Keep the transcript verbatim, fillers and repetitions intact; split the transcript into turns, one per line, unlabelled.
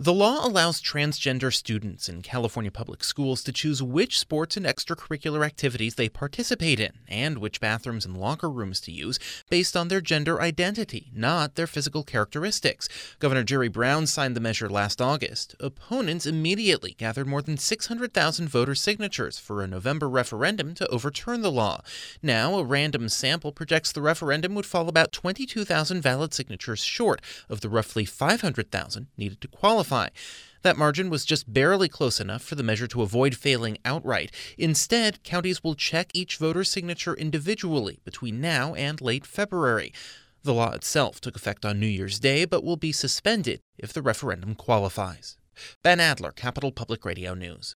The law allows transgender students in California public schools to choose which sports and extracurricular activities they participate in, and which bathrooms and locker rooms to use based on their gender identity, not their physical characteristics. Governor Jerry Brown signed the measure last August. Opponents immediately gathered more than six hundred thousand voter signatures for a November referendum to overturn the law. Now, a random sample projects the referendum would fall about twenty-two thousand valid signatures short of the roughly five hundred thousand needed to qualify. That margin was just barely close enough for the measure to avoid failing outright. Instead, counties will check each voter's signature individually between now and late February. The law itself took effect on New Year's Day, but will be suspended if the referendum qualifies. Ben Adler, Capital Public Radio News.